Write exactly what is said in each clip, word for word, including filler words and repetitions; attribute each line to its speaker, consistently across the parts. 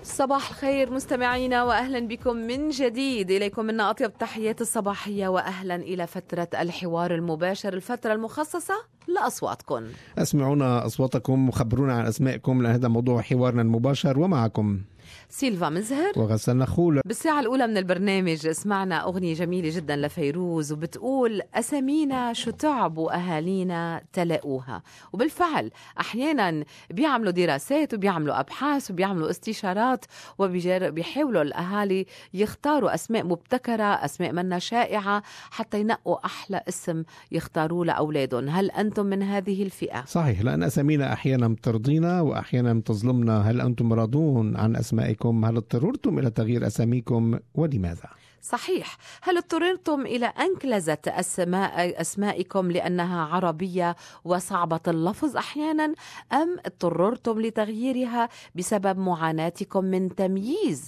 Speaker 1: صباح الخير مستمعينا وأهلا بكم من جديد. إليكم منا أطيب التحيات الصباحية وأهلا إلى فترة الحوار المباشر، الفترة المخصصة لأصواتكم.
Speaker 2: اسمعونا أصواتكم وخبرونا عن أسمائكم، لأن هذا موضوع حوارنا المباشر. ومعكم
Speaker 1: سيلفا مزهر
Speaker 2: وغسان نخول.
Speaker 1: بالساعة الأولى من البرنامج سمعنا أغنية جميلة جدا لفيروز وبتقول أسامينا شو تعبوا أهالينا تلاقوها. وبالفعل أحيانا بيعملوا دراسات وبيعملوا أبحاث وبيعملوا استشارات وبيحاولوا الأهالي يختاروا أسماء مبتكرة، أسماء منا شائعة، حتى ينقوا أحلى اسم يختاروه لأولادهم. هل أنتم من هذه الفئة؟
Speaker 2: صحيح، لأن أسامينا أحيانا بترضينا وأحيانا بتظلمنا. هل أنتم راضون عن أسمائكم؟ هل اضطررتم إلى تغيير أساميكم ولماذا؟
Speaker 1: صحيح، هل اضطررتم إلى أنكلزة أسماء أسمائكم لأنها عربية وصعبة اللفظ أحيانا، أم اضطررتم لتغييرها بسبب معاناتكم من تمييز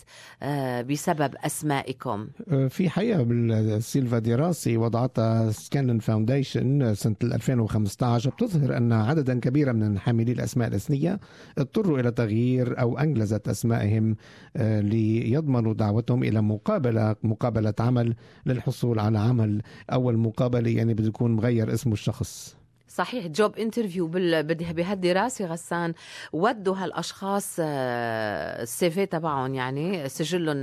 Speaker 1: بسبب أسمائكم؟
Speaker 2: في حقيقة بالسيلفا دراسة وضعتها سكانن فاونديشن سنة ألفين وخمسة عشر بتظهر أن عددا كبيرا من حاملي الأسماء الإثنية اضطروا إلى تغيير أو أنجلزة أسمائهم ليضمنوا دعوتهم إلى مقابلة مقابلة عمل للحصول على عمل. أول مقابلة يعني بده يكون مغير اسمه الشخص. صحيح،
Speaker 1: جوب انترفيو بهالدراسة غسان ودوا هالأشخاص السي في تبعهم، يعني سجلهم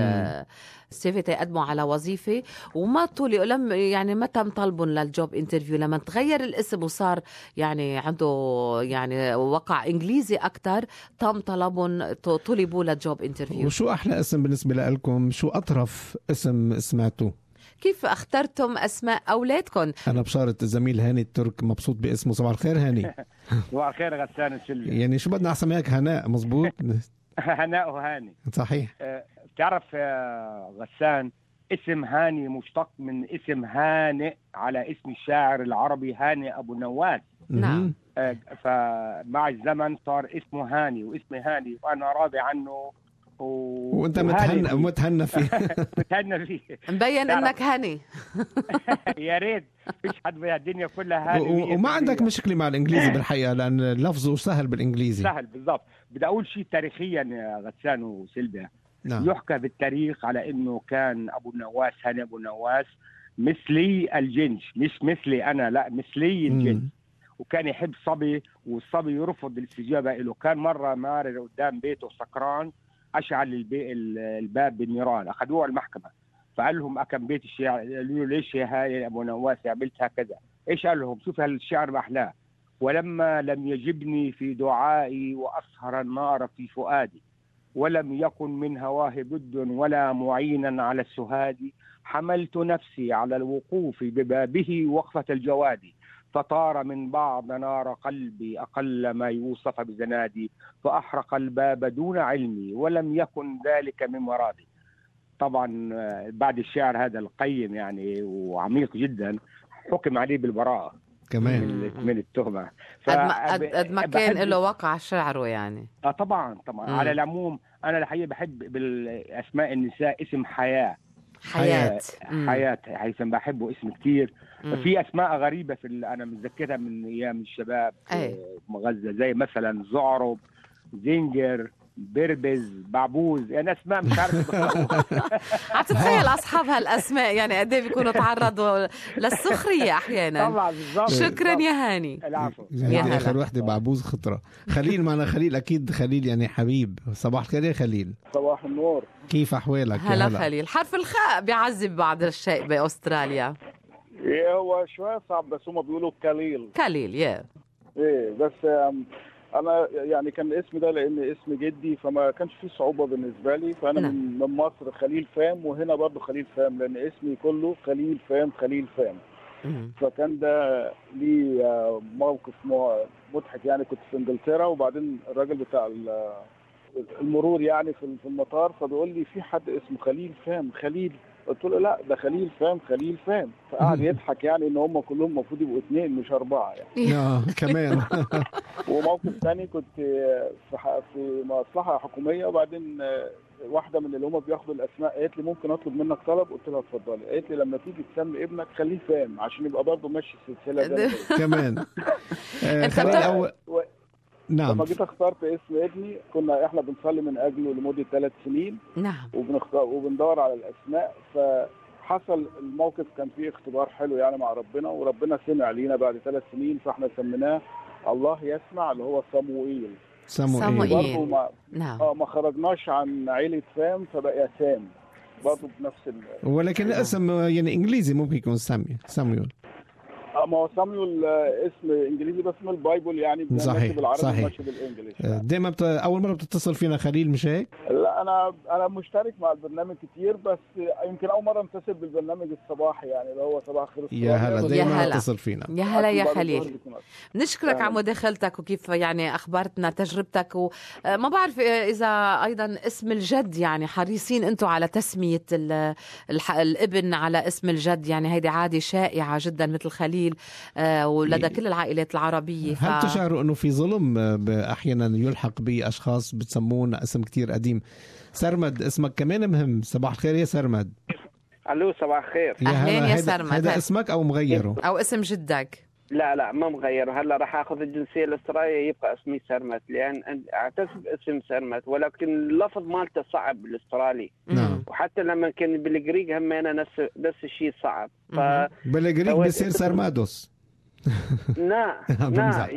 Speaker 1: السي في تقدموا على وظيفة وما طولي لم يعني ما تم طلبهم للجوب انترفيو. لما تغير الاسم وصار يعني عنده يعني وقع إنجليزي أكتر تم طلبهم طلبوا للجوب انترفيو.
Speaker 2: وشو أحلى اسم بالنسبة لكم؟ شو أطرف اسم سمعتوه؟
Speaker 1: كيف اخترتم أسماء أولادكم؟
Speaker 2: أنا بشارة الزميل هاني الترك مبسوط باسمه. صباح الخير هاني.
Speaker 3: صباح الخير غسان السلي.
Speaker 2: يعني شو بدنا أحسن منك؟ هناء مزبوط.
Speaker 3: هناء وهاني
Speaker 2: صحيح.
Speaker 3: أه بتعرف يا غسان اسم هاني مشتق من اسم هانئ على اسم الشاعر العربي هاني أبو نواس.
Speaker 1: نعم.
Speaker 3: أه فمع الزمن صار اسمه هاني واسمي هاني وأنا راضي عنه و...
Speaker 2: وانت متهنى متهنى فيه.
Speaker 3: متهنى فيه
Speaker 1: مبين انك هني.
Speaker 3: يا ريت فيش حد بالدنيا كلها هاني.
Speaker 2: و... وما عندك مشكله مع الانجليزي بالحقيقه، لان لفظه سهل بالانجليزي.
Speaker 3: سهل بالضبط. بدي اقول شيء تاريخيا يا غسان وسيلفيا.
Speaker 2: نعم.
Speaker 3: يحكى بالتاريخ على انه كان ابو النواس هاني ابو النواس مثلي الجنس، مش مثلي انا، لا مثلي الجنس. وكان يحب صبي والصبي يرفض الاستجابه له. كان مره مارر قدام بيته سكران، أشعل الباب بالنيران، أخذوه على المحكمة. فقال لهم أكم بيت الشعر؟ قالوا له ليش يا هاي أبو نواس عملت هكذا؟ إيش قال لهم؟ شوف هالشعر محلاه: ولما لم يجبني في دعائي وأسهر النار في فؤادي، ولم يكن من هواه بد ولا معينا على السهاد، حملت نفسي على الوقوف ببابه وقفة الجواد، فطار من بعض نار قلبي أقل ما يوصف بزنادي، فأحرق الباب دون علمي ولم يكن ذلك من مرادي. طبعا بعد الشعر هذا القيم يعني وعميق جدا حكم عليه بالبراءة
Speaker 2: كمان
Speaker 3: من, من التهمة.
Speaker 1: قد ما كان له وقع شعره يعني.
Speaker 3: آه طبعا طبعا. مم. على العموم أنا الحقيقة بحب بالأسماء النساء اسم حياة.
Speaker 1: حياة
Speaker 3: حياة حيثم بحبه اسم كتير. في أسماء غريبة في أنا متذكرها من أيام الشباب في غزة، زي مثلا زعرب، زنجر، بربز، بعبوز، يعني أسماء مش عارف.
Speaker 1: هتتخيل أصحاب هالأسماء يعني قد ايه بيكونوا تعرضوا للسخرية أحيانا.
Speaker 3: طبعا بالضبط.
Speaker 1: شكرا يا هاني.
Speaker 3: العفو.
Speaker 2: يا آخر وحدة بعبوز خطرة. خليل معنا. خليل أكيد خليل يعني حبيب. صباح الخير يا خليل.
Speaker 4: صباح النور.
Speaker 2: كيف أحوالك؟
Speaker 1: هلا خليل. حرف الخاء بيعذب بعض الشيء بأستراليا.
Speaker 4: ايه هو شوية صعب بس هم بيقولوا كليل.
Speaker 1: كليل يا
Speaker 4: ايه بس انا يعني كان اسمي ده لان اسم جدي فما كانش فيه صعوبة بالنسبة لي. فانا لا. من من مصر خليل فام، وهنا برضو خليل فام لان اسمي كله خليل فام خليل فام. فكان ده لي موقف مضحك يعني. كنت في انجلترا وبعدين الراجل بتاع المرور يعني في المطار فبيقول لي في حد اسمه خليل فام خليل. قلت له لا ده خليل فام خليل فام. فقعد يضحك يعني ان هم كلهم المفروض يبقوا اثنين مش اربعه يعني.
Speaker 2: اه كمان.
Speaker 4: وموقف ثاني كنت في في مصلحه حكوميه وبعدين واحده من اللي هم بياخدوا الاسماء قالت لي ممكن اطلب منك طلب؟ قلت لها اتفضلي. قالت لي لما تيجي تسمي ابنك خليه فام عشان يبقى برضه ماشي السلسله ده
Speaker 2: كمان. خليل اول نعم.
Speaker 4: لما جيت اخترت اسم ابني كنا احنا بنصلي من اجله لمده ثلاث سنين.
Speaker 1: نعم.
Speaker 4: وبنختار وبندور على الاسماء، فحصل الموقف كان فيه اختبار حلو يعني مع ربنا، وربنا سمع لينا بعد ثلاث سنين، فاحنا سميناه الله يسمع اللي هو صموئيل.
Speaker 2: صموئيل.
Speaker 4: برضه ما
Speaker 1: نعم.
Speaker 4: اه ما خرجناش عن عيله سام فبقى سام برضه بنفس ال...
Speaker 2: ولكن الاسم يعني انجليزي ممكن يكون سامي سامويل.
Speaker 4: اه ما هو سامويل اسم انجليزي بس من البايبل يعني
Speaker 2: صحيح
Speaker 4: بالعربي
Speaker 2: صحيح.
Speaker 4: ماشي بالانجليزي.
Speaker 2: دايما بت... اول مره بتتصل فينا خليل مش هيك؟
Speaker 4: لا انا انا مشترك مع البرنامج كتير، بس يمكن اول مره امتثل بالبرنامج الصباحي يعني اللي هو صباح خير.
Speaker 2: يا هلا دايما اتصل فينا.
Speaker 1: يا هلا يا خليل، نشكرك على مداخلتك وكيف يعني اخبرتنا تجربتك. وما بعرف اذا ايضا اسم الجد يعني حريصين انتم على تسميه الح... الابن على اسم الجد، يعني هيدي عاده شائعه جدا مثل خليل ولدى كل العائلات العربية. ف...
Speaker 2: هل تشعروا أنه في ظلم أحيانا يلحق بأشخاص بتسمون اسم كتير قديم؟ سرمد اسمك كمان مهم. صباح الخير يا سرمد.
Speaker 5: ألو صباح الخير.
Speaker 1: أهلين يا سرمد.
Speaker 2: هذا اسمك أو مغيره
Speaker 1: أو اسم جدك؟
Speaker 5: لا لا ما مغيره. هلا راح أخذ الجنسية الأسترالية يبقى اسمي سرمد، لأن أعتز باسم سرمد، ولكن اللفظ مالته صعب بالاسترالي.
Speaker 2: نعم.
Speaker 5: وحتى لما كان بالجريك هم أنا نفس نفس الشيء صعب. ف...
Speaker 2: بالجريك بيصير سرمادوس.
Speaker 5: لا لا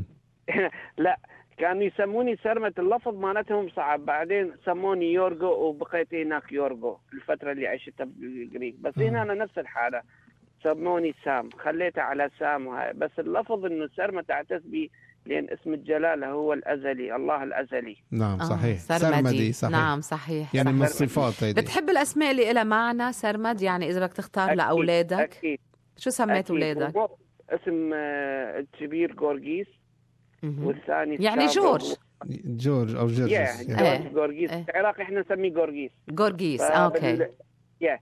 Speaker 5: لا كانوا يسموني سرمت، اللفظ مالتهم صعب، بعدين سموني يورغو وبقيت هناك يورغو الفترة اللي عشتها بالجريك. بس هنا أنا نفس الحالة، سموني سام، خليته على سام وهاي، بس اللفظ إنه سرمت أعتز به لأن اسم الجلالة هو الأزلي، الله الأزلي.
Speaker 2: نعم صحيح.
Speaker 1: آه
Speaker 2: سرمدي صحيح.
Speaker 1: نعم صحيح.
Speaker 2: يعني
Speaker 1: صحيح.
Speaker 2: من الصفات هيدي.
Speaker 1: بتحب الأسماء اللي لها معنى سرمد؟ يعني إذا بدك تختار أكيد. لأولادك
Speaker 5: أكيد.
Speaker 1: شو سميت أولادك؟
Speaker 5: اسم الكبير جورجيس والثاني
Speaker 1: يعني جورج
Speaker 2: جورج او جورجيس.
Speaker 5: yeah, جورج جورجيس. في العراق احنا نسميه جورجيس.
Speaker 1: جورجيس اوكي.
Speaker 5: يا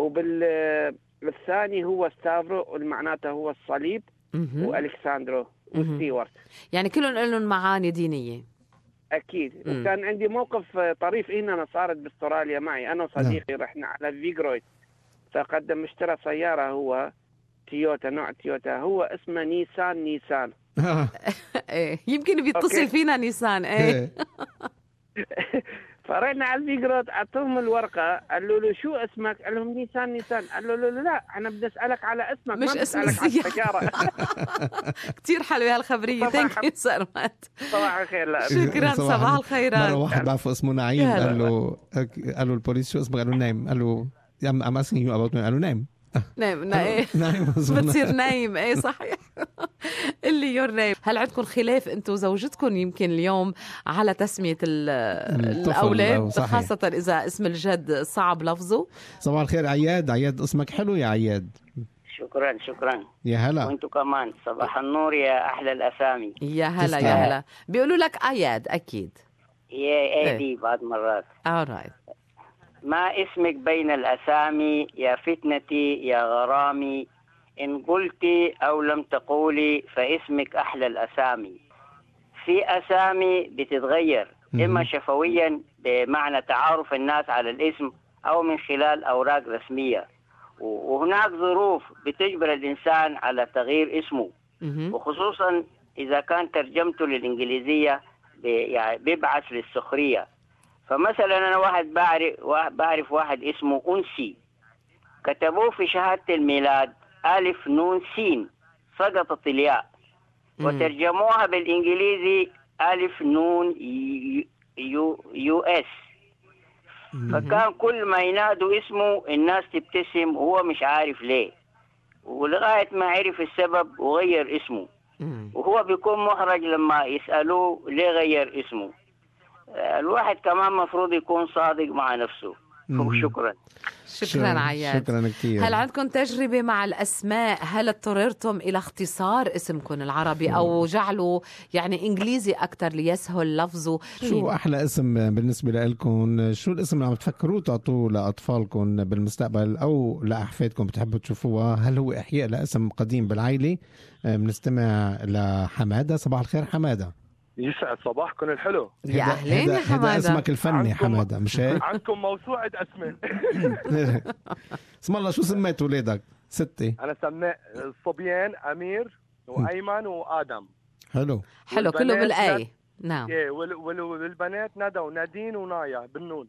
Speaker 5: وبالثاني هو ستافرو معناته هو الصليب، والكساندرو وستيوارت،
Speaker 1: يعني كلهم لهم معاني دينيه.
Speaker 5: اكيد. م. وكان عندي موقف طريف هنا أنا صارت باستراليا معي انا وصديقي. نعم. رحنا على فيغرويد، فقدم اشترى سياره هو تويوتا، نوع تويوتا، هو اسمه نيسان نيسان.
Speaker 1: ايه يمكن بيتصل فينا نيسان. ايه
Speaker 5: فرحنا على الفيجرات، اعطوهم الورقه، قالوا له شو اسمك؟ قال لهم نيسان نيسان. قالوا له لا انا بدي اسالك على اسمك
Speaker 1: مش
Speaker 5: ما
Speaker 1: اسم
Speaker 5: السياره.
Speaker 1: كتير حلوه هالخبريه. ثانك يو سرمت.
Speaker 5: صباح الخير. لا
Speaker 1: شكرا. صباح الخيرات.
Speaker 2: مره واحد بعرفه اسمه نعيم، قال له قالوا البوليس شو اسمك؟ قالوا نايم. قال له ام اسكينج يو اباوت، قالوا نايم
Speaker 1: نايم نايم بتصير نايم. ايه صحيح. اللي يور نايم. هل عندكم خلاف انتم وزوجتكم يمكن اليوم على تسمية الأولاد، خاصة إذا اسم الجد صعب لفظه؟
Speaker 2: صباح الخير عياد. عياد اسمك حلو يا عياد.
Speaker 6: شكرا شكرا.
Speaker 2: يا هلا.
Speaker 6: وانتم كمان صباح النور يا أحلى الأسامي.
Speaker 1: يا هلا يا هلا. بيقولوا لك عياد أكيد.
Speaker 6: يا ايدي بعض مرات.
Speaker 1: alright.
Speaker 6: ما اسمك بين الأسامي يا فتنتي يا غرامي، إن قلتي أو لم تقولي فاسمك أحلى الأسامي. في أسامي بتتغير إما شفويا بمعنى تعارف الناس على الاسم أو من خلال أوراق رسمية، وهناك ظروف بتجبر الإنسان على تغيير اسمه، وخصوصا إذا كان ترجمته للإنجليزية يعني بيبعث للسخرية. فمثلا أنا واحد بعرف, بعرف واحد اسمه أنسي، كتبوه في شهادة الميلاد ألف نون سين، سقطت الياء، وترجموها بالإنجليزي ألف نون يو, يو اس. فكان كل ما ينادوا اسمه الناس تبتسم وهو مش عارف ليه، ولغاية ما عرف السبب وغير اسمه، وهو بيكون محرج لما يسألوه ليه غير اسمه. الواحد كمان مفروض يكون صادق مع نفسه. شكرا.
Speaker 1: شكرا عياد.
Speaker 2: شكرا كتير.
Speaker 1: هل عندكم تجربة مع الأسماء؟ هل اضطررتم إلى اختصار اسمكم العربي أو جعله يعني إنجليزي أكتر ليسهل لفظه؟
Speaker 2: شو أحلى اسم بالنسبة لكم؟ شو الاسم اللي عم تفكروا تعطوه لأطفالكم بالمستقبل أو لأحفادكم بتحبوا تشوفوها؟ هل هو إحياء لاسم قديم بالعائلة؟ بنستمع لحمادة. صباح الخير حمادة.
Speaker 7: يسعد صباحكم الحلو.
Speaker 1: يا أهلين يا حمادة.
Speaker 2: هذا اسمك الفني حمادة مش هيك؟
Speaker 7: عندكم موسوعة أسماء.
Speaker 2: اسم الله شو سميت ولادك؟ ستة.
Speaker 7: أنا سميت الصبيان أمير وأيمن وآدم.
Speaker 2: حلو
Speaker 1: حلو كله بالآية. نعم.
Speaker 7: ايه والبنات ندى ونادين ونايا بالنون.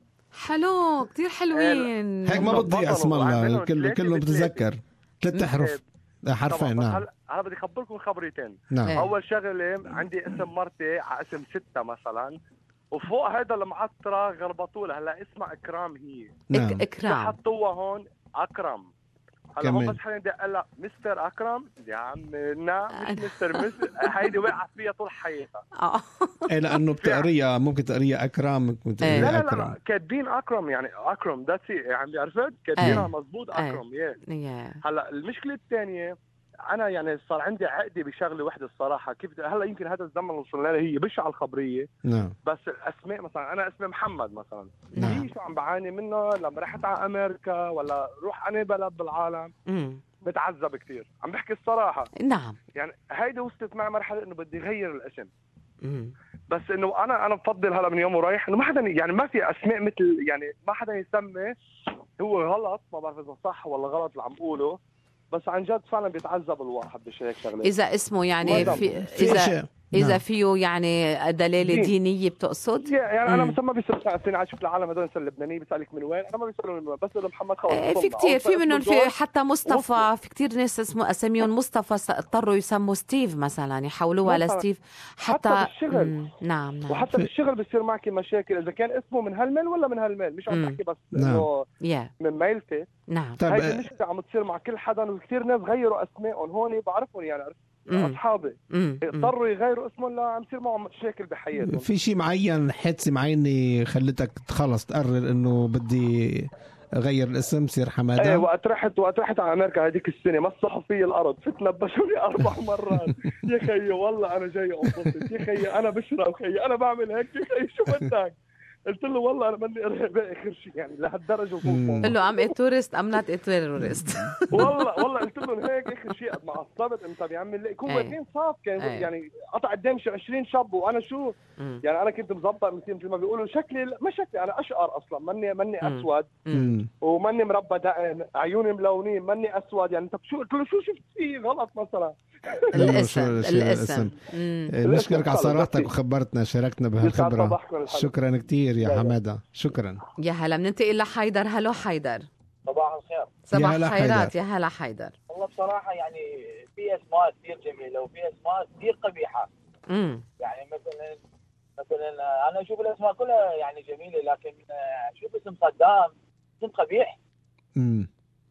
Speaker 1: حلو كتير حلوين.
Speaker 2: هيك ما بتضيع اسم الله، كله كله بتتذكر ثلاث احرف حرفين. نعم.
Speaker 7: هلا بدي اخبركم خبريتين.
Speaker 2: نعم.
Speaker 7: اول شغله عندي اسم مرتي على اسم ستة مثلا، وفوق هذا المعطره غربطوا لها هلا اسمها اكرام هي.
Speaker 2: نعم.
Speaker 1: اكرام
Speaker 7: حطوها هون اكرم. هلا هون بس حدا بدي اقول لها مستر اكرم يا عم. لا مش مستر مستر هيدي وقعت فيها طول حياتها.
Speaker 1: اه
Speaker 2: ايه لانه بتقريها ممكن تقريها اكرام، ممكن
Speaker 1: إيه.
Speaker 7: لا
Speaker 2: تقريها
Speaker 7: لا
Speaker 2: اكرم.
Speaker 7: لا كاتبين اكرم يعني اكرم ذاتس يعني عرفت كاتبينها مزبوط اكرم. يا
Speaker 1: يا
Speaker 7: هلا المشكله الثانيه انا يعني صار عندي عقده بشغله وحده الصراحه. كيف هلا يمكن هذا الزمن وصلنا له هي بشعه الخبريه.
Speaker 2: نعم.
Speaker 7: بس الاسماء مثلا انا اسمي محمد مثلا.
Speaker 1: نعم.
Speaker 7: هي شو عم بعاني منه لما رحت على امريكا ولا روح انا بلد بالعالم
Speaker 1: امم
Speaker 7: بتعذب كثير. عم بحكي الصراحه.
Speaker 1: نعم.
Speaker 7: يعني هيدي وصلت معي مرحله انه بدي اغير الاسم.
Speaker 1: امم
Speaker 7: بس انه انا انا بفضل هلا من يوم ورايح انه ما حدا يعني ما في اسماء مثل يعني ما حدا يسمي. هو غلط ما بعرف اذا صح ولا غلط اللي عم بقوله، بس عن جد فعلا بيتعذب الواحد بشي هيك شغله.
Speaker 1: اذا اسمه يعني في اذا اذا
Speaker 2: نعم.
Speaker 1: فيه يعني دلاله
Speaker 7: دين.
Speaker 1: دينيه بتقصد.
Speaker 7: يعني
Speaker 1: مم.
Speaker 7: انا مثلا ما بيسال فيني عايش في العالم هذول مثلا اللبناني بيسالك من وين، انا ما بيسالوني من وين، بس اذا محمد خلص.
Speaker 1: آه، في كتير في منهم في حتى مصطفى. في كتير ناس اسمه اساميهم مصطفى اضطروا يسموا ستيف مثلا يحولوها لستيف حتى,
Speaker 7: حتى بالشغل.
Speaker 1: مم. نعم نعم.
Speaker 7: وحتى بالشغل بيصير معك مشاكل اذا كان اسمه من هالميل ولا من هالميل. مش عم بحكي بس انه
Speaker 1: يا
Speaker 7: من ميلتي.
Speaker 1: نعم.
Speaker 2: طيب
Speaker 7: هاي المشكله عم تصير مع كل حدا، وكثير ناس غيروا اسمائهم هون بعرفهم يعني اصحابي اضطروا يغيروا اسمهم لا عم يصير معهم مشاكل بحياتهم.
Speaker 2: في شيء معين حادثه معينه خلتك خلص تقرر انه بدي غير الاسم صير حماده؟
Speaker 7: ايه وقت رحت وقت رحت على امريكا هذيك السنه مسحوا في الارض فت لبسوني اربع مرات. يا خيي والله انا جاي انبسط، يا خيي انا بشرب، خيي انا بعمل هيك، يا خيي شو بدك؟ قلت له والله انا ماني ارهابي اخر شيء يعني لهالدرجه.
Speaker 1: قل له ام تورست ام نوت تورست.
Speaker 7: والله والله قلت له هيك اخر شيء قد ما عصبت. انت بيعمل لي يكون واقفين صاف كان يعني قطع قدام شي عشرين شاب وانا شو
Speaker 1: مم.
Speaker 7: يعني انا كنت مظبط مثل ما بيقولوا شكلي ما شكلي انا اشقر اصلا ماني ماني
Speaker 1: مم.
Speaker 7: اسود
Speaker 1: مم.
Speaker 7: وماني مربى دقن عيوني ملونين ماني اسود يعني. طب شو قلت له شو شفت فيه غلط مثلا؟
Speaker 1: الاسم الاسم
Speaker 2: نشكرك على صراحتك وخبرتنا شاركتنا بهالخبره. شكرا كثير يا حماده. شكرا.
Speaker 1: يا هلا بننتقل لحيدر. هلو حيدر.
Speaker 8: صباح الخير.
Speaker 1: صباح الخيرات يا هلا حيدر.
Speaker 8: والله بصراحه يعني في اسماء كثير جميله وفي اسماء كثير قبيحه.
Speaker 1: امم
Speaker 8: يعني مثلا مثلا انا اشوف الاسماء كلها يعني جميله، لكن اشوف اسم صدام اسم قبيح.
Speaker 2: امم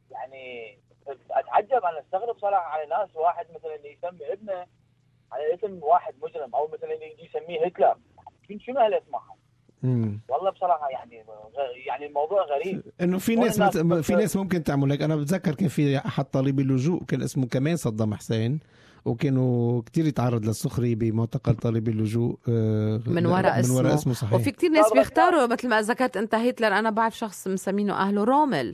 Speaker 8: يعني اتعجب انا استغرب صراحه على ناس واحد مثلا اللي يسمي ابنه على اسم واحد مجرم او مثلا يجي يسميه هتلر. شنو هالاسماء؟
Speaker 2: امم
Speaker 8: والله بصراحه يعني يعني الموضوع غريب
Speaker 2: انه في ناس مت... في ناس ممكن تعمل هيك. انا بتذكر كان في احد طالبي اللجوء كان اسمه كمان صدام حسين، وكانوا كتير يتعرض للسخريه بمعتقل طالبي اللجوء
Speaker 1: من وراء اسمه.
Speaker 2: من وراء اسمه صحيح.
Speaker 1: وفي كتير ناس بيختاروا مثل ما ذكرت انت هتلر. انا بعرف شخص مسمينه اهله رومل.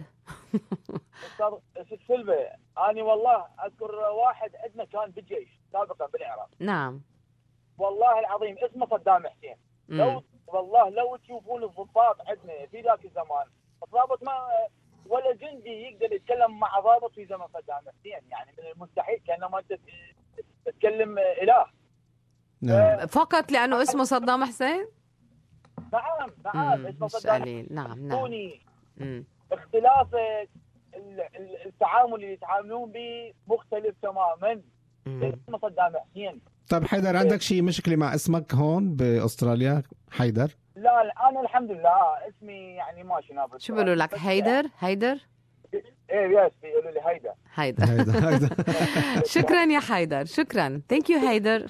Speaker 8: ست سلبة أنا والله أذكر واحد عندنا كان بالجيش سابقا بالعراق.
Speaker 1: نعم
Speaker 8: والله العظيم اسمه صدام حسين.
Speaker 1: مم.
Speaker 8: لو والله لو تشوفون الضباط عندنا في ذاك الزمان الضابط ما ولا جندي يقدر يتكلم مع ضابط في زمن صدام حسين. يعني من المستحيل كأنما أنت تتكلم إله.
Speaker 2: نعم.
Speaker 1: فقط لأنه اسمه صدام حسين.
Speaker 8: نعم نعم اسمه صدام حسين.
Speaker 1: نعم نعم.
Speaker 8: اختلاف التعامل اللي يتعاملون به مختلف تماما. اسمه صدام حسين.
Speaker 2: طيب حيدر عندك شيء مشكلة مع اسمك هون بأستراليا حيدر؟
Speaker 8: لا أنا الحمد لله اسمي يعني ماشي نابض.
Speaker 1: شو بيقولوا لك هيدر؟ هيدر؟
Speaker 8: ايه يس بيقولوا لي هيدر.
Speaker 1: هيدر.
Speaker 2: هيدر.
Speaker 1: شكرا يا حيدر. شكرا. ثانك يو هيدر.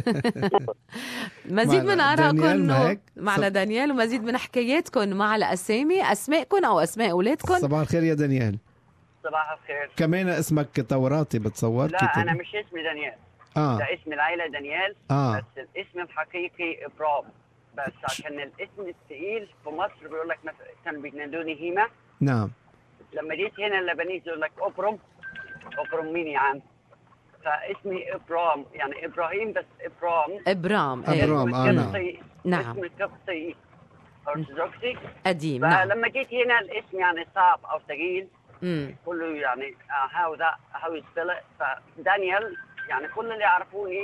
Speaker 1: مزيد من آرائكم معنا دانيال ومزيد من حكاياتكم مع الأسامي أسمائكم أو أسماء أولادكم.
Speaker 2: صباح الخير يا دانيال.
Speaker 6: صباح الخير.
Speaker 2: كمان اسمك توراتي بتصور؟
Speaker 6: لا كتير. أنا مش اسمي دانيال.
Speaker 2: آه.
Speaker 6: ده اسم العائلة دانيال.
Speaker 2: آه.
Speaker 6: بس الاسم الحقيقي إبرام. بس عشان الاسم الثقيل في مصر بيقول لك مثلا كانوا بينادوني هيما.
Speaker 2: نعم.
Speaker 6: لما جيت هنا اللبنانيين يقول لك أبرم. أبرم مين يا عم؟ فاسمي إبرام يعني إبراهيم بس إبرام.
Speaker 1: إبرام.
Speaker 2: إبرام آه نعم.
Speaker 6: نعم. اسم قبطي أرثوذكسي
Speaker 1: قديم. نعم.
Speaker 6: فلما جيت هنا الاسم يعني صعب أو ثقيل.
Speaker 1: امم
Speaker 6: كله يعني هاو ذا هاو يسبل. فدانيال يعني كل اللي يعرفوني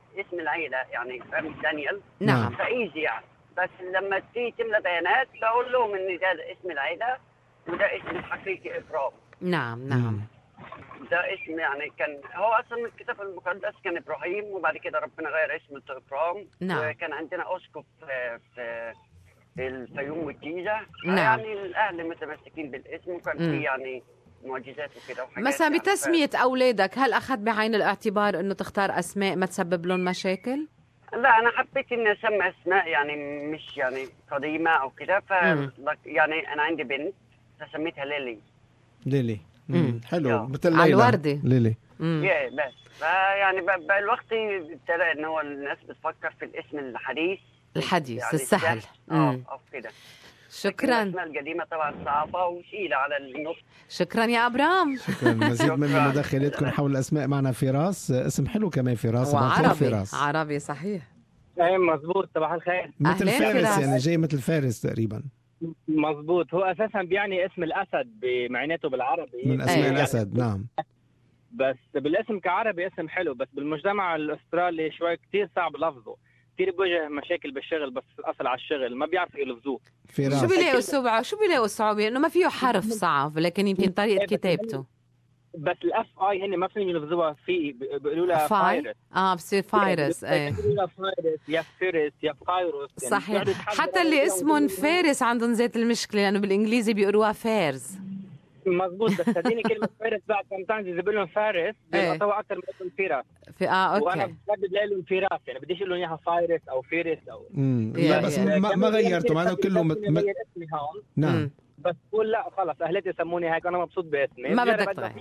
Speaker 9: اسم العيلة يعني فهمت دانيال.
Speaker 1: نعم.
Speaker 9: فايزي يعني، بس لما تيجي تملى بيانات بقول لهم ان هذا اسم العيلة وده اسم الحقيقي إبرام.
Speaker 1: نعم نعم.
Speaker 9: ده اسم يعني كان هو اصلا الكتاب المقدس كان ابراهيم، وبعد كده ربنا غير اسمه ابرام.
Speaker 1: نعم.
Speaker 9: وكان عندنا اسقف في في الفيوم والجيزه.
Speaker 1: نعم.
Speaker 9: يعني الاهل متمسكين بالاسم، وكان في يعني معجزات وكده وحاجات.
Speaker 1: مثلا
Speaker 9: يعني
Speaker 1: بتسمية
Speaker 9: ف...
Speaker 1: أولادك هل أخذ بعين الاعتبار إنه تختار أسماء ما تسبب لهم مشاكل؟
Speaker 9: لا أنا حبيت إني أسمي أسماء يعني مش يعني قديمة أو كده. ف يعني أنا عندي بنت فسميتها ليلي.
Speaker 2: ليلي. امم حلو مثل
Speaker 1: على الوردة.
Speaker 2: ليلي.
Speaker 9: ايه بس يعني بالوقت ابتدى إن هو الناس بتفكر في الاسم الحديث
Speaker 1: الحديث
Speaker 9: يعني
Speaker 1: السهل.
Speaker 9: اه أو كده.
Speaker 1: شكرا.
Speaker 9: الاسماء القديمة طبعا صعبة وشيلة على النص.
Speaker 1: شكرا يا أبرام.
Speaker 2: شكرا. مزيد من مداخلاتكم حول الأسماء. معنا فراس، اسم حلو كمان فراس.
Speaker 1: وعربي
Speaker 2: فراس.
Speaker 1: عربي صحيح.
Speaker 10: ايه مزبوط. صباح الخير.
Speaker 2: مثل فارس يعني جاي مثل فارس تقريبا.
Speaker 10: مزبوط. هو أساسا بيعني اسم الأسد بمعناته بالعربي
Speaker 2: من أسماء
Speaker 10: يعني
Speaker 2: الأسد. نعم.
Speaker 10: بس بالاسم كعربي اسم حلو، بس بالمجتمع الأسترالي شوي كتير صعب لفظه، كتير بيواجه مشاكل بالشغل، بس الأصل على الشغل ما بيعرفوا يلفظوه.
Speaker 1: شو بيلاقوا صعوبة؟ شو بيلاقوا الصعوبة؟ إنه ما فيه حرف صعب، لكن يمكن طريقة كتابته.
Speaker 10: بس الاف اي هن ما فيهم يلفظوها في، بيقولوا لها فايروس.
Speaker 1: اه بصير فايروس. ايه
Speaker 10: بيقولوا لها فايروس يا فيروس يا فايروس يعني.
Speaker 1: صحيح. حتى اللي اسمهم فارس عندهم زيت المشكله لانه بالانجليزي بيقولوها فارز.
Speaker 10: مزبوط. بس هديني كلمه فارس بعد سمتانز اذا بيقولوا فارس بيعطوها اكثر من اسم فراس.
Speaker 1: في اه اوكي.
Speaker 10: وانا بدي لهم فراس يعني بديش اقول لهم اياها فايروس او فيرس او
Speaker 2: امم لا بس ما, ما غيرته معناه كله م... م... نعم.
Speaker 10: بس قول لا خلص اهلتي سموني هيك انا مبسوط باسمي
Speaker 1: ما بدك تغير.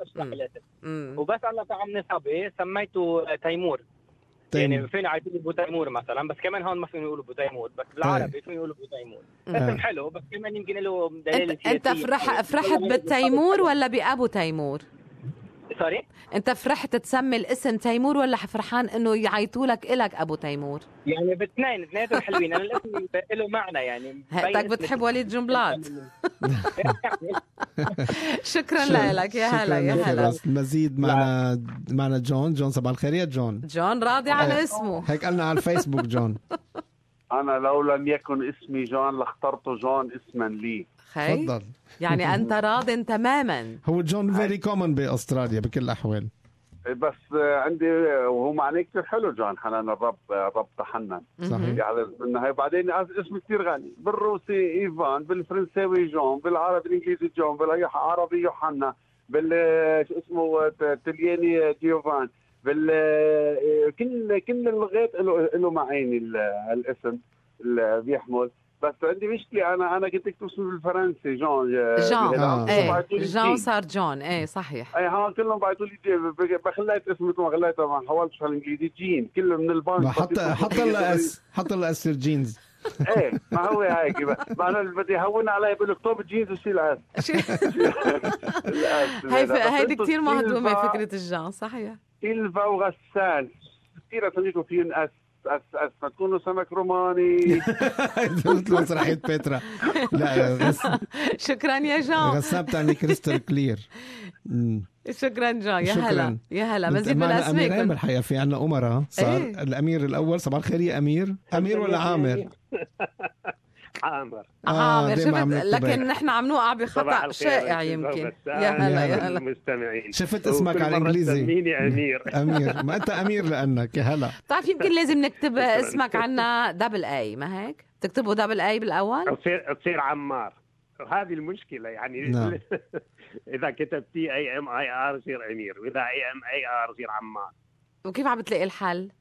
Speaker 10: وبس انا عم نصبي سميته تيمور. تيمور. يعني فينا عايزين ابو تيمور مثلا، بس كمان هون ما فينا يقولوا ابو تيمور، بس بالعربي فينا يقولوا ابو تيمور. اسم حلو بس كمان يمكن له دليل
Speaker 1: سياسي. انت فرح فرحت بالتيمور ولا بابو تيمور؟
Speaker 10: سوري؟
Speaker 1: انت فرحت تسمي الاسم تيمور ولا فرحان انه يعيطوا لك الك ابو تيمور؟
Speaker 10: يعني باثنين اثنيناتهم حلوين. انا الاسم له معنى يعني.
Speaker 1: هيك بتحب وليد جنبلاط. شكرا لك يا هلا يا هلا.
Speaker 2: المزيد معنا معنا جون. جون صباح الخير يا جون.
Speaker 1: جون راضي على اسمه
Speaker 2: هيك قالنا على الفيسبوك. جون
Speaker 11: انا لو لم يكن اسمي جون لاخترت جون اسما لي.
Speaker 2: تفضل.
Speaker 1: يعني انت راض تماما.
Speaker 2: هو جون فيري كومن باستراليا بكل الاحوال.
Speaker 11: بس عندي وهو معناه كثير حلو جون. حنان الرب الرب تحنن.
Speaker 2: صحيح.
Speaker 11: يعني منها بعدين اسم كثير غني. بالروسي ايفان، بالفرنساوي جون، بالعربي الانجليزي جون، بالعربي يوحنا، بال شو اسمه الطلياني جيوفان، بال كل كل اللغات له له معاني الاسم اللي بيحمل. بس عندي مشكلة أنا أنا كنت أكتب اسمي بالفرنسي جون.
Speaker 1: جون آه. ايه جون صار جون. ايه صحيح.
Speaker 11: اي ها كلهم بعثوا لي بخليت اسمي ما خليته ما حولتش على الانجليزي جين كله من البنك.
Speaker 2: حط حط الاس حط الاس الجينز.
Speaker 11: ايه ما هو هيك ما انا بدي هون علي بقول لك طوب الجينز وشيل الاس.
Speaker 1: هي هيدي كثير مهضومة فكرة الجون. صحيح.
Speaker 11: سيلفا وغسان كثير سميتوا فيهم اس أس أس ما تكونوا سمك روماني.
Speaker 2: مثل مسرحية بيترا. لا غس...
Speaker 1: شكرا يا جون.
Speaker 2: غسان بتاعني كريستال كلير.
Speaker 1: شكرا جون. يا هلا يا هلا. مزيد من
Speaker 2: الأسماء. أمير الحقيقة في عنا أمراء صار. ايه؟ الأمير الأول صباح الخير يا أمير. أمير ولا عامر؟
Speaker 11: عامر.
Speaker 1: عامر. شفت لكن نحن عم نوقع بخطأ شائع يمكن. يا هلا يا هلا
Speaker 11: المستمعين.
Speaker 2: شفت اسمك على الانجليزي.
Speaker 11: سميني امير.
Speaker 2: امير ما انت امير لانك. يا هلا.
Speaker 1: بتعرف يمكن لازم نكتب اسمك عنا دبل اي ما هيك تكتبه دبل اي بالاول
Speaker 11: تصير تصير عمار. هذه المشكله يعني.
Speaker 2: نعم.
Speaker 11: اذا كتبتي اي ام اي ار يصير امير، واذا اي ام اي ار يصير عمار.
Speaker 1: وكيف عم بتلاقي الحل؟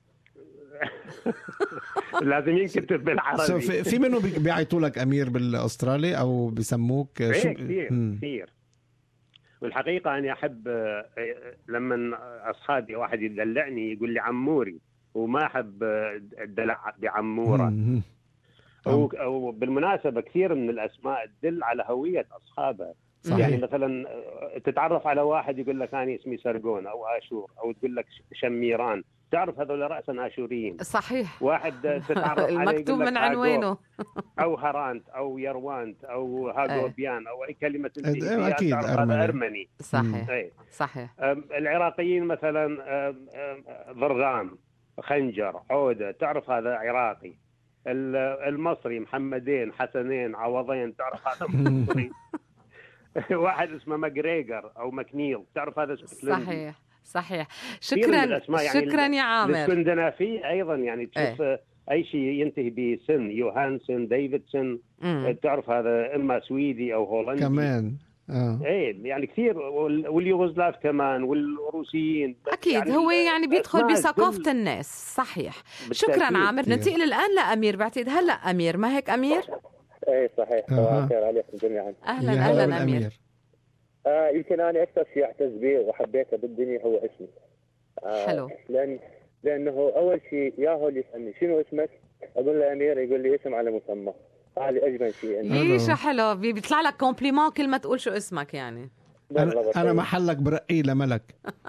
Speaker 11: لازم ينكتب بالعربي.
Speaker 2: في, في منه بيعيطوا لك امير بالاسترالي او بيسموك
Speaker 11: شو كثير كثير. والحقيقه انا احب لما اصحابي واحد يدلعني يقول لي عموري، وما احب الدلع بعموره. او بالمناسبه كثير من الاسماء تدل على هويه اصحابها. صحيح. يعني مثلا تتعرف على واحد يقول لك انا اسمي سرقون او اشور، او تقول لك شميران، تعرف هذول رأسا آشوريين.
Speaker 1: صحيح.
Speaker 11: واحد تتعرف عليه
Speaker 1: المكتوب من عنوانه.
Speaker 11: أو هرانت أو يروانت أو هاغوبيان أو أي كلمة
Speaker 2: أكيد
Speaker 11: هذا أرمني.
Speaker 1: صحيح. أي. صحيح.
Speaker 11: العراقيين مثلا ضرغام، خنجر، عودة، تعرف هذا عراقي. المصري محمدين، حسنين، عوضين، تعرف هذا مصري. واحد اسمه ماجريجر أو ماكنيل، تعرف هذا اسكتلندي.
Speaker 1: صحيح صحيح. شكرا شكرا
Speaker 11: يعني
Speaker 1: يا عامر.
Speaker 11: الاسكندنافية أيضا يعني تشوف ايه؟ أي شيء ينتهي بسن، يوهانسن، ديفيدسون، تعرف هذا إما سويدي أو هولندي
Speaker 2: كمان. اه
Speaker 11: ايه يعني كثير، واليوغوسلاف كمان والروسيين
Speaker 1: اكيد
Speaker 11: يعني
Speaker 1: هو يعني بيدخل بثقافة كل... الناس. صحيح. شكرا عامر. ننتقل الآن لأمير بعتقد. هلا أمير، ما هيك أمير؟
Speaker 12: ايه صحيح. صباح الخير عليكم جميعا.
Speaker 1: أهلا أهلا أمير, أمير.
Speaker 12: آه يمكن أنا أكثر شيء أعتز به وحبيته بالدنيا هو اسمي. آه
Speaker 1: حلو.
Speaker 12: لأن لأنه أول شيء ياهو اللي يسألني شنو اسمك، أقول له أمير، يقول لي اسم على مسمى. هذا أجمل شيء.
Speaker 1: ليش حلو، بيطلع لك كومبليمون كل ما تقول شو اسمك يعني.
Speaker 2: أنا, أنا محلك برقي لملك.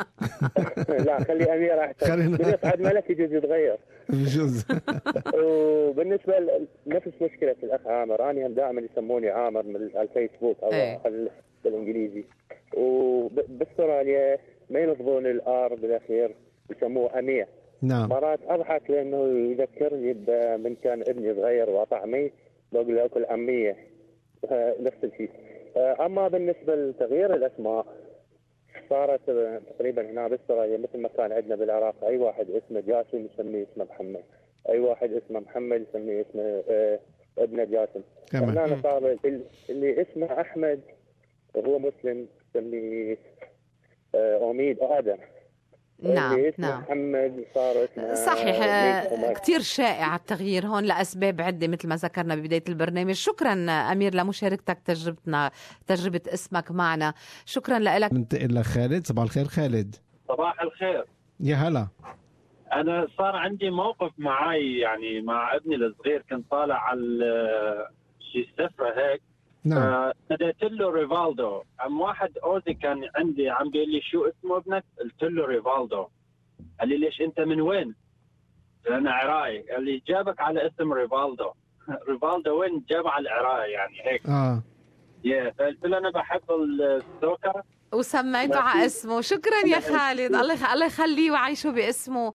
Speaker 12: لا خلي أمير أحسن. بيصعد ملك يجوز يتغير.
Speaker 2: بجوز.
Speaker 12: وبالنسبة نفس مشكلة الأخ عامر، أنا دائما يسموني عامر من الفيسبوك أو
Speaker 1: ايه.
Speaker 12: بالإنجليزي. وباستراليا ما يلفظون الآر بالأخير، يسموه أمير.
Speaker 2: نعم.
Speaker 12: مرات أضحك لأنه يذكرني من كان ابني صغير وطعمي بقول له أكل أمية، نفس الشيء. أما بالنسبة لتغيير الأسماء صارت تقريبا هنا باستراليا مثل ما كان عندنا بالعراق، أي واحد اسمه جاسم يسميه اسمه محمد، أي واحد اسمه محمد يسميه اسمه ابنه جاسم. هنا صار اللي اسمه أحمد وهو مسلم يسميه أميد آدم.
Speaker 1: نعم نعم
Speaker 12: محمد صار اسمه
Speaker 1: صحيح. كتير شائع التغيير هون لأسباب عدة مثل ما ذكرنا ببداية البرنامج. شكرا أمير لمشاركتك تجربتنا تجربة اسمك معنا. شكرا لك.
Speaker 2: ننتقل لخالد. صباح الخير خالد.
Speaker 13: صباح الخير.
Speaker 2: يا هلا.
Speaker 13: أنا صار عندي موقف معي يعني مع ابني الصغير، كنت طالع على شي سفرة هيك.
Speaker 2: نعم.
Speaker 13: بدأت له ريفالدو. عم واحد أوزي كان عندي عم بيقول لي شو اسمه ابنك؟ قلت له ريفالدو. قال لي ليش أنت من وين؟ أنا عراقي. قال لي جابك على اسم ريفالدو. ريفالدو وين؟ جاب على العراق يعني هيك.
Speaker 2: آه.
Speaker 13: يا قلت له أنا بحب السوكر
Speaker 1: وسميته على اسمه. شكرا يا خالد. الله الله يخليه وعيشه باسمه.